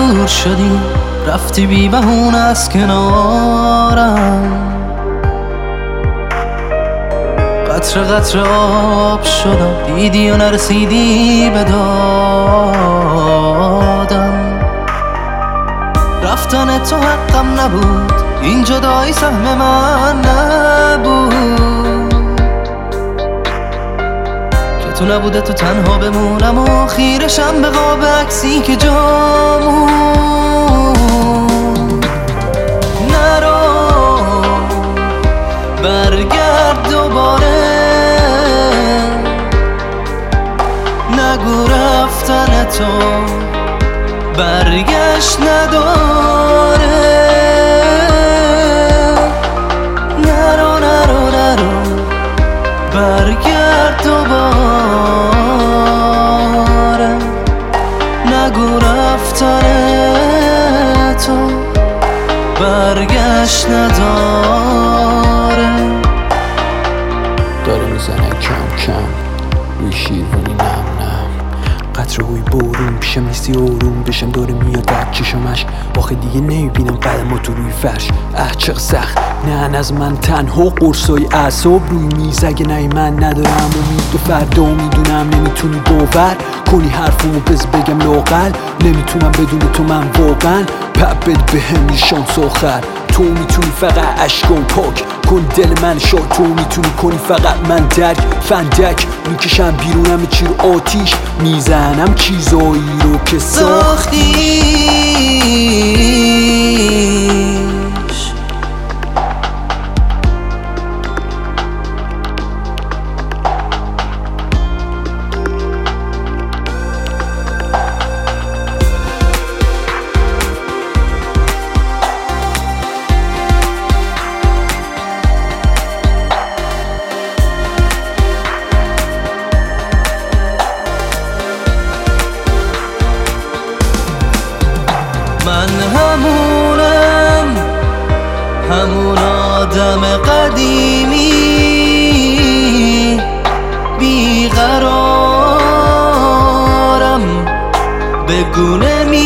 دور شدی، رفتی بی بهونه از کنارم. قطره قطره آب شدم، دیدی و نرسیدی به دادم. رفتن تو حقم نبود، این جدایی سهم من نبود. که تو نبوده تو تنها بمونم و خیرشم به قاب عکسی که جامون. نرو برگرد دوباره، نگو رفتن تو برگشت نداره. نرو نرو نرو برگرد دوباره، نگو رفتن تو برگشت نداره. داره میزنه کم کم روی شیروانی نم نم، قطره های بارون پیشم نیستی آروم بشم، داره میاد در چشمش، آخه دیگه نمیبینم قدم تو روی فرش. چقدر سخت، نه از من تنها قرصای اعصاب روی میز، اگه نه من ندارم امید و فردا میدونم نمیتونی باور کنی حرفمو بگم لااقل نمیتونم بدون تو من واقعا پبت به هم شانس آخر. تو میتونی فقط عشقام پاک کن دل من شاد، تو میتونی کنی فقط من درک فندک میکشم بیرونم چیر آتیش، میزنم چیزایی رو که ساختیش. من همون آدم قدیمی، بیقرارم بگو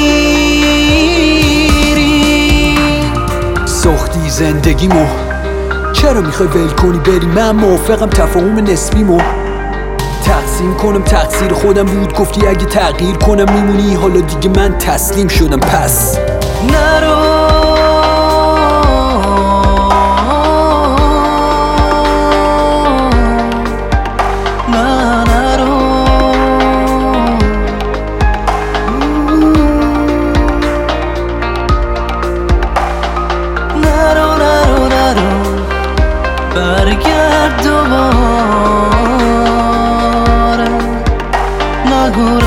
نمیری. ساختی زندگیمو، چرا میخوای ول کنی بری؟ من موافقم تفاهم نسبیمو تقسیم کنم، تقصیر خودم بود گفتی اگه تغییر کنم میمونی، حالا دیگه من تسلیم شدم پس نرو برگرد دوباره، نگو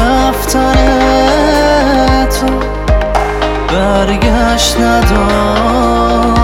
رفتن تو برگشت نداره.